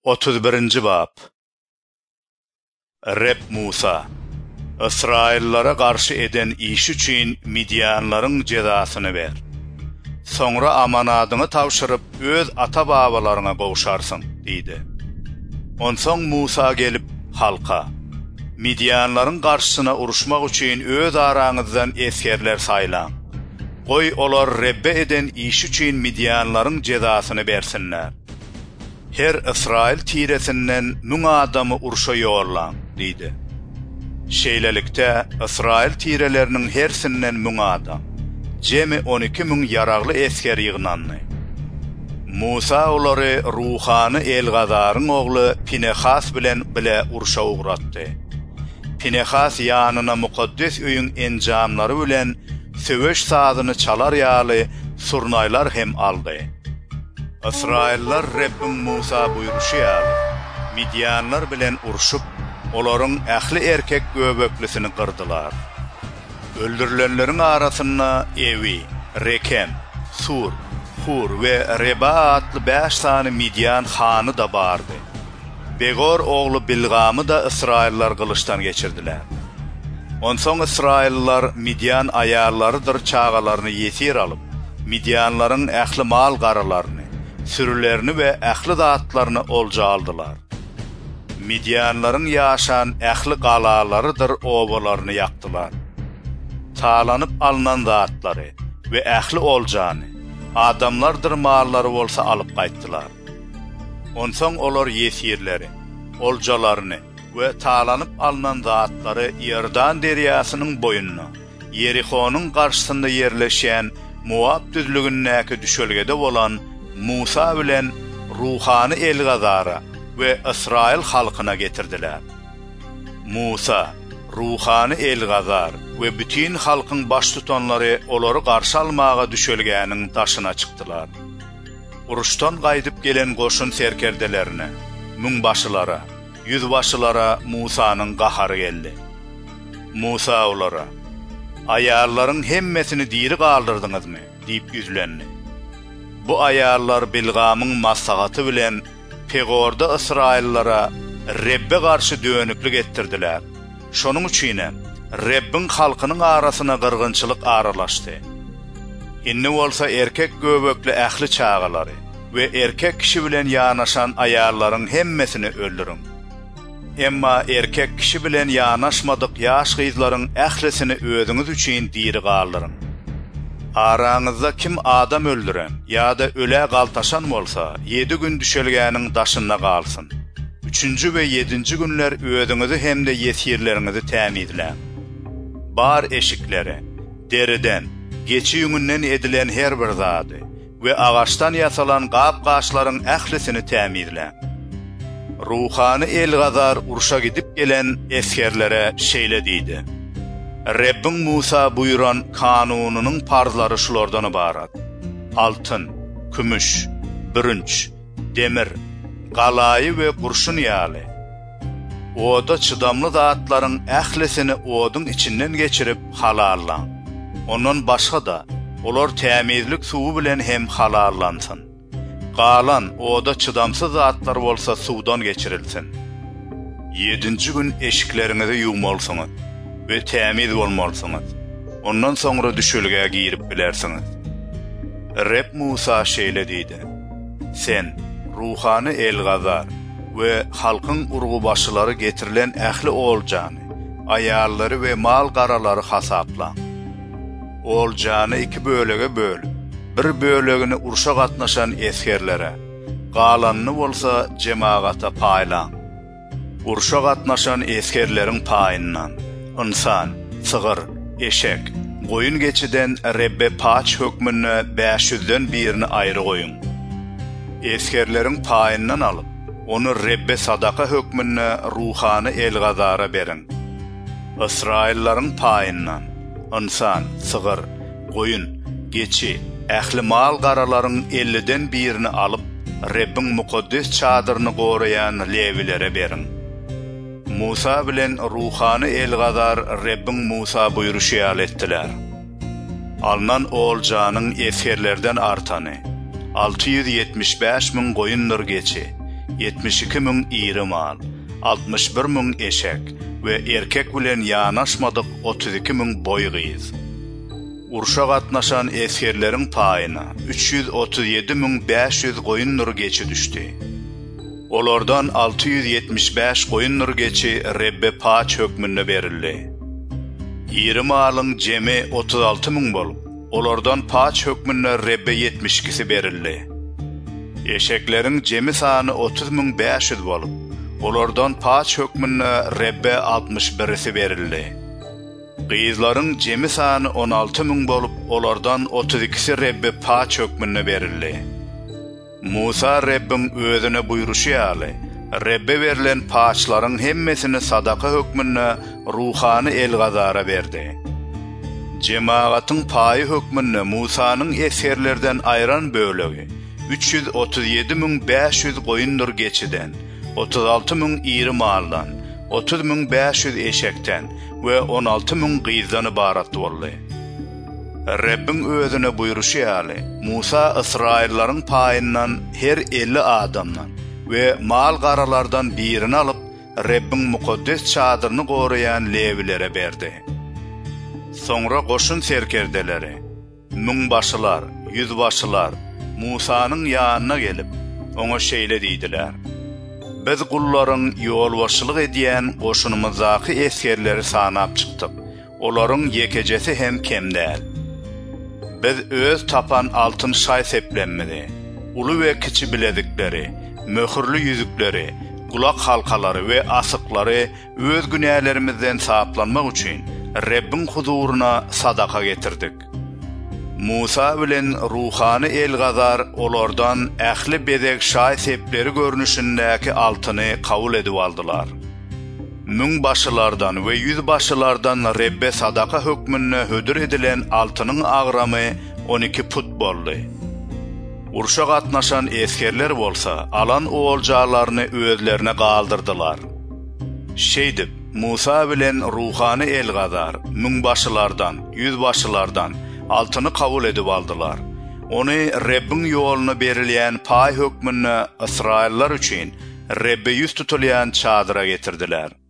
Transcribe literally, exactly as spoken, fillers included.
otuz birinci bab. Reb Musa İsraillara karşı eden iş üçün Midyanların cezasını ver. Sonra amanadını tavşırıp öz ata-babalarına kavuşarsın, deydi. Onsoň Musa gelip halka, Midyanların karşısına uruşmak üçün öz araňyzdan eskerler saylan. Goy olar Rebbe eden iş üçün Midyanların cezasını bersinler. Her İsrail tiresinden müň adamı urşa ýorlan, deydi. Şeýlelikde İsrail tirelerinin hersinden müň adam, jemi on iki müň yaragly esker ýygnandy. Musa olary Ruhany Elgazaryň ogly Pinehas bilen bile urşa ugratdy. Pinehas ýanyna mukaddes öýüň enjamlary bilen söweş sazyny çalar ýaly surnaýlar hem aldy. İsrailler Rebbim Musa buyruşy ýaly Midyanlar bilen urşup, olaryň ähli erkek göbeklisini kırdylar. Öldürülenlerin arasyna Evi, Rekem, Sur, Hur we Reba atly beş sany Midyan hany da bardy. Begor ogly Bilgamy da İsrailler kılıçdan geçirdiler. Onsoň İsrailler Midyan ayarlarydyr çağalaryny ýetir alyp, Midyanlaryň ähli mal garalaryny, sürülerini ve ähli zatlaryny olja aldylar. Midyanlaryň ýaşan ähli galalarydyr obalaryny ýakdylar. Talanyp alynan zatlary we ähli oljany, adamlardyr mallary bolsa alyp gaýtdylar. Onsoň olar ýesirleri, oljalaryny we talanyp alynan zatlary Ýerdan derýasynyň boýunna, Yerihonyň garşysynda ýerleşen Moab düzlügündäki düşölgede bolan Musa bilen Ruhany Elgazara ve İsrail halkyna getirdiler. Musa, Ruhany Elgazar ve bütün halkyň baş tutanlary olary garşy almaga düşölgäniň taşyna çykdylar. Uruşdan gaýdyp gelen goşun serkerdelerine, müňbaşylara, yüzbaşylara Musanyň gahary geldi. Musa olara, ayarlaryň hemmesini diri galdyrdyňyzmy, diýip ýüzlendi. Bu ayarlar Bilgamyň maslahaty bilen Pegorda İsraillara Rebbe garşy dönüklik ettirdiler. Şonuň üçin Rebbiň halkynyň arasyna gyrgynçylyk aralaşdy. Inni bolsa erkek göbekli ähli çağalary we erkek kişi bilen ýanaşan ayarlaryň hemmesini öldürün. Emma erkek kişi bilen ýanaşmadyk ýaş gyzlaryň ählisini özüňiz üçin diri galdyryn. Araňyzda kim adam öldüren ýa-da öle galtaşan bolsa, yedi gün düşelgäniň daşynda galsyn. Üçüncü we yedinci günler özüňizi hemde ýesirleriňizi tämizlen. Bar eşikleri, deriden, geçi ýüngünden edilen her bir zady we agaçdan ýasalan gap-gaşlaryň ählisini tämizlen. Ruhany Elgazar urşa gidip gelen eskerlere şeýle diýdi: Rebbim Musa buyuran kanununyň parzlary şulardan ibarat: altyn, kümüş, bürünç, demir, galayı we gurşun ýaly. Oda çydamly zatlaryň ählisini odyň içinden geçirip halallan. Ondan başga da olar tämizlik suwy bilen hem halallansyn. Galan oda çydamsız zatlar bolsa suwdan geçirilsin. Yedinci gün eşiklerinizi ýuwmalsyňyz ve tämiz bolmalsyňyz. Ondan soňra düşölgäge girip bilersiňiz. Reb Musa şeýle diýdi: Sen, Ruhany Elgazar we halkyň urgubaşylary getirilen ähli oljany, ayarlary we mal garalary hasapla. Oljany iki bölege böl. Bir bölegini urşa gatnaşan eskerlere, galanny bolsa jemagata paýlan. Urşa gatnaşan eskerleriň paýyndan insan, sygyr, eşek, goýun geçiden Rebbe paç hökmüne beş yüzden birini aýry goýun. Eskerleriň paýyndan alyp, onu Rebbe sadaka hökmüne Ruhany Elgazara berin. İsraillerin paýyndan insan, sygyr, goýun, geçi, ähli mal garalaryň elliden birini alyp Rebbiň mukaddes çadyryny goraýan Levilere berin. Musa bilen Ruhany Elgazar Rebbiň Musa buyruşy ýaly etdiler. Alnan oljanyň eskerlerden artany alty ýüz ýetmiş beş müň goýunlar geçi, yetmiş iki min iri mal, altmış bir min eşek we erkek bilen yanaşmadyk otuz iki min boy gyz. Urşa gatnaşan eskerleriň paýyna üç yüz otuz ýedi min beş yüz goýun nur geçi düşdi. Olardan altı yüz yetmiş beş goýun nur geçi Rebbe paç hökmünde berildi. iri malyň jemi otuz alty min bolup, olardan paç hökmünde Rebbe yetmiş ikisi berildi. Eşekleriň jemi sany otuz min beş yüz bolup, olardan paç hökmünde Rebbe altmış birisi berildi. Gyzlaryň jemi sany on alty min bolup, olardan otuz ikisi Rebbe paç hökmünde berildi. Musa Rebbin özüne buyruşy ýaly, Rebbe berilen paçlaryň hemmesini sadaka hökmünde ruhany Elgazara berdi. Cemaatın paýy hökmünde Musanyň eskerlerden aýran bölegi üç yüz otuz ýedi min beş yüz goýundur geçiden, otuz alty min iri maldan, otuz min beş yüz eşekten we on alty min gyzdan ibarat boldy. Rebbin özüne buyruşy ýaly, Musa Israillaryň paýyndan her elli adamdan we mal garalardan birini alyp Rebbin mukaddes çadyryny gorayan Levilere berdi. Soňra goşun serkerdeleri, müňbaşylar, ýüzbaşylar Musanyň ýanyna gelip oňa şeýle diýdiler: "Biz gullaryň ýolbaşçylyk edýän goşunymyzdaky eskerleri sanap çykdyk. Olaryň ýekejesi hem kemdäl. Biz öz tapan altyn şaý seplenmedi. Uly we kiçi bilezikleri, möhürlü ýüzükleri, kulak halkalary we asyklary öz günälerimizden saplanmak üçin Rebbin huzuruna sadaka getirdik." Musa bilen ruhany Elgazar olardan ähli bedek şaý sepleri görnüşindäki altyny kabul edip aldylar. Müňbaşylardan we ýüzbaşylardan Rebbe sadaka hökmünde hödür edilen altynyň agramy on iki put boldy. Urşa gatnaşan eskerler bolsa alan oğuljalarını özlerine galdırdılar. Şeýdip Musa bilen ruhany Elgazar müňbaşylardan, ýüzbaşylardan altyny kabul edip aldylar. Ony Rebbin ýoluna berilýän paý hökmüne Israillar üçin Rebbe ýüz tutulýan çadyra getirdiler.